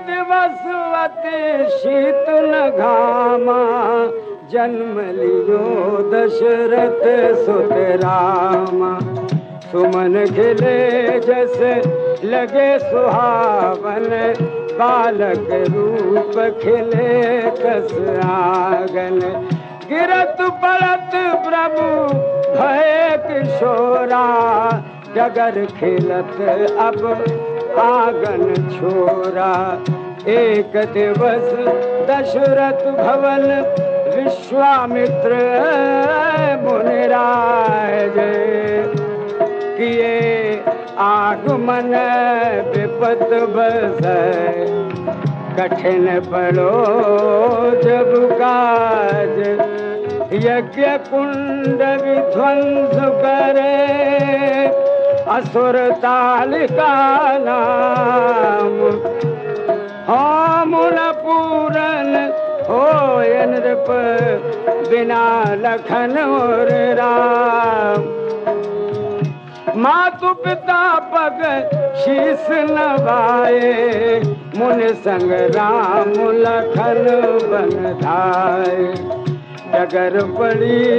दिवस अति शीत न घामा, जन्म लियो दशरथ सुत रामा। सुमन खिले जैसे लगे सुहावन, बालक रूप खिले कस आंगन। गिरत पड़त प्रभु भय किशोरा, डगर खेलत अब आंगन छोरा। एक दिवस दशरथ भवन, विश्वामित्र मुनिराज। किए आगमन विपत बसै, कठिन पड़ो जब काज। यज्ञ कुंड विध्वंस करे, असुर तालिका नाम। होम न पूरन होय नृप, बिना लखन और राम। मातु पिता पग शीस नवाए, मुनि संग राम लखन बन धाए। डगर पड़ी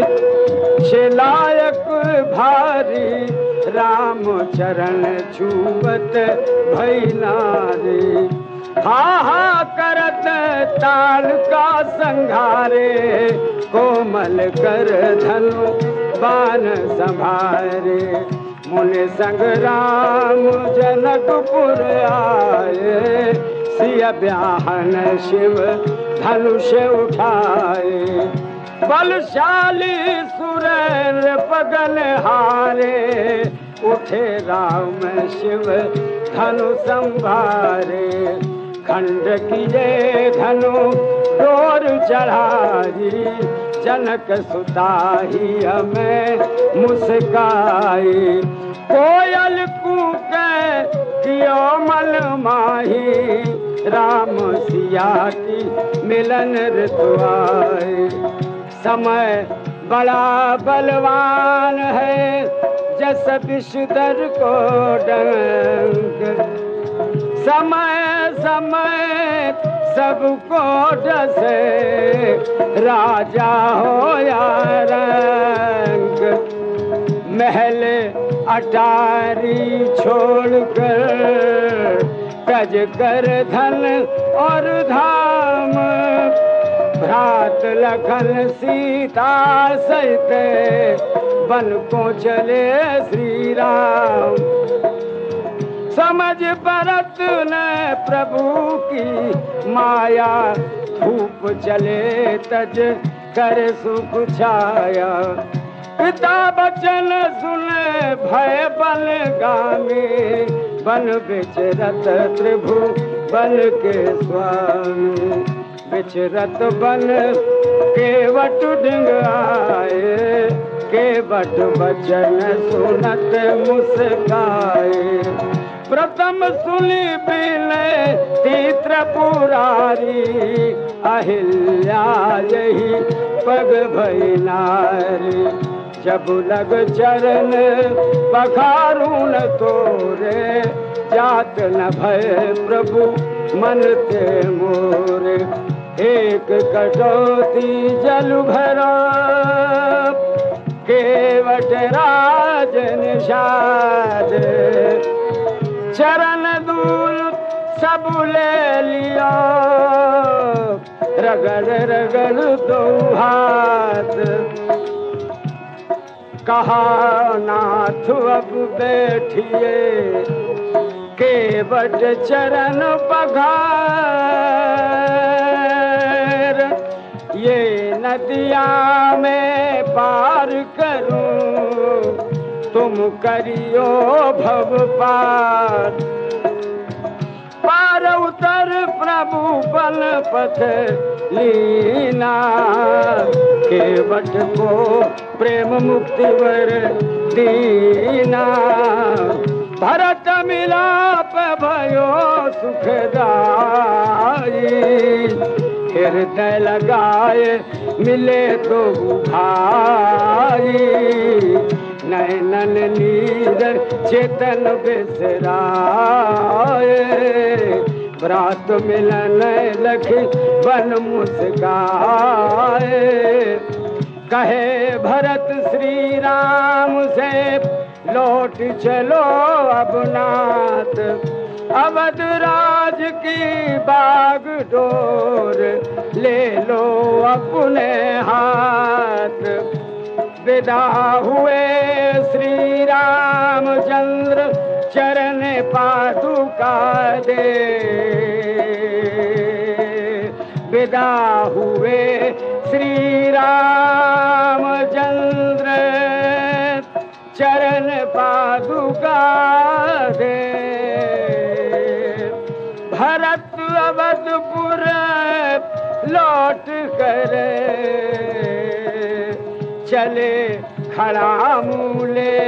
शिलायक भारी, राम चरण छुवत भई नारी। हा हा करत ताल का संघारे, कोमल कर धनु बाण संभारे। मुनि संग राम जनकपुर आए, सिय ब्याहन शिव धनुष उठाए। बलशाली सुरेंद्र पगन हारे, उठे राम शिव धनु संभारे। खंड किए धनु डोर चढ़ाई, जनक सुताही हमें मुस्काई। कोयल कूके कियो मन माही, राम सिया की मिलन ऋतु आए। समय बड़ा बलवान है, जस विषधर को डंक। समय समय सबको डसे, राजा हो या रंग। महल अटारी छोड़कर, तज कर धन और धाम। भ्रात लखन सीता सहित, वन को चले श्री राम। समझ भरत ने प्रभु की माया, धूप चले तज कर सुख छाया। पिता बचन सुने भय बल गामी, बन बिचरत त्रिभु बल के स्वामी। बिचरत बन केवट डिंग आए, केवट बचन सुनत मुस्काए। प्रथम सुनी बिले तीत्र पुरारी, अहिल्या यही पग भई नारी। जब लग चरण पखारून तोरे, जात न भय प्रभु मन ते मोरे। एक कटौती जल भरा, केवट राज निषाद। चरण दूल सब ले लिया, रगड़ रगड़ दो हाथ। कहा नाथ अब बैठिए, केवट चरण पखार। ये नदिया में पार करूं, तुम करियो भव पार। पार उतर प्रभु बल पथ लीना, केवट को प्रेम मुक्ति वर दीना। भरत मिलाप भयो सुखदाई, हृदय लगाए मिले तो भाई। नैनन नीर चेतन बिसराए, व्रात मिलन लखी बन मुस्काए। कहे भरत श्री राम से लौट चलो अब नाथ, अवध राज की बागडोर ले लो अपने हाथ। विदा हुए श्री रामचंद्र चरण पादुका दे। विदा हुए श्री रामचंद्र चरण पादुका दे। भरत अवधपुर लौट कर चले खड़ा मूले